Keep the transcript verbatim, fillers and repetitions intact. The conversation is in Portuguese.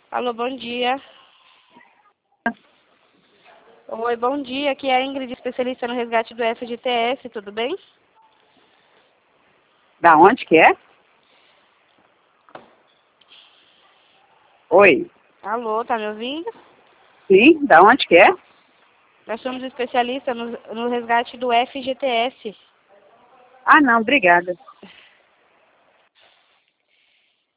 Alô, bom dia. Oi, bom dia. Aqui é a Ingrid, especialista no resgate do F G T S, tudo bem? Da onde que é? Oi. Alô, tá me ouvindo? Sim, da onde que é? Nós somos especialistas no, no resgate do F G T S. Ah, não, obrigada.